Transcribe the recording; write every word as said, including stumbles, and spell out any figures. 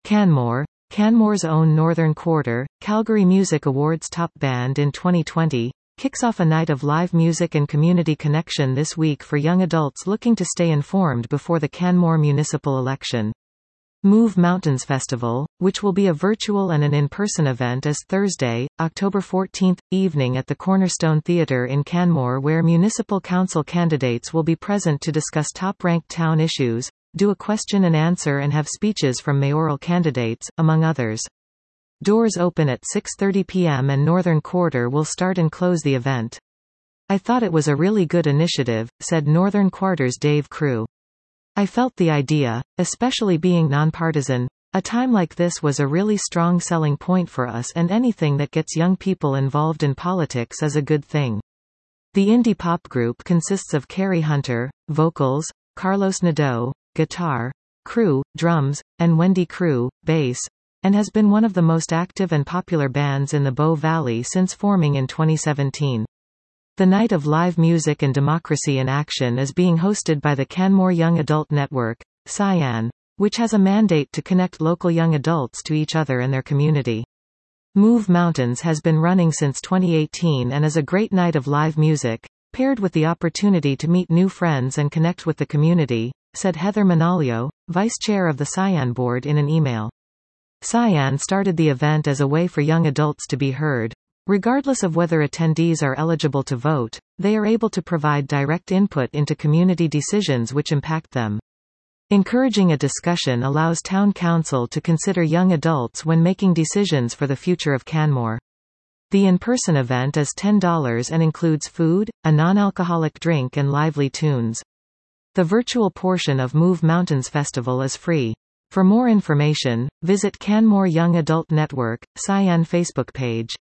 Canmore, Canmore's own Northern Quarter, Calgary Music Awards Top Band in twenty twenty, kicks off a night of live music and community connection this week for young adults looking to stay informed before the Canmore municipal election. Move Mountains Festival, which will be a virtual and an in-person event, is Thursday, October fourteenth, evening at the Cornerstone Theatre in Canmore, where municipal council candidates will be present to discuss top-ranked town issues, do a question and answer and have speeches from mayoral candidates, among others. Doors open at six thirty p m and Northern Quarter will start and close the event. "I thought it was a really good initiative," said Northern Quarter's Dave Crew. "I felt the idea, especially being nonpartisan. A time like this was a really strong selling point for us, and anything that gets young people involved in politics is a good thing." The indie pop group consists of Carrie Hunter, vocals, Carlos Nadeau, guitar, Crew, drums, and Wendy Crew, bass, and has been one of the most active and popular bands in the Bow Valley since forming in twenty seventeen. The Night of Live Music and Democracy in Action is being hosted by the Canmore Young Adult Network, Cyan, which has a mandate to connect local young adults to each other and their community. Move Mountains has been running since twenty eighteen and is a great night of live music, paired with the opportunity to meet new friends and connect with the community, said Heather Manalio, vice chair of the Cyan board, in an email. Cyan started the event as a way for young adults to be heard. Regardless of whether attendees are eligible to vote, they are able to provide direct input into community decisions which impact them. Encouraging a discussion allows town council to consider young adults when making decisions for the future of Canmore. The in-person event is ten dollars and includes food, a non-alcoholic drink and lively tunes. The virtual portion of Move Mountains Festival is free. For more information, visit Canmore Young Adult Network, Cyan Facebook page.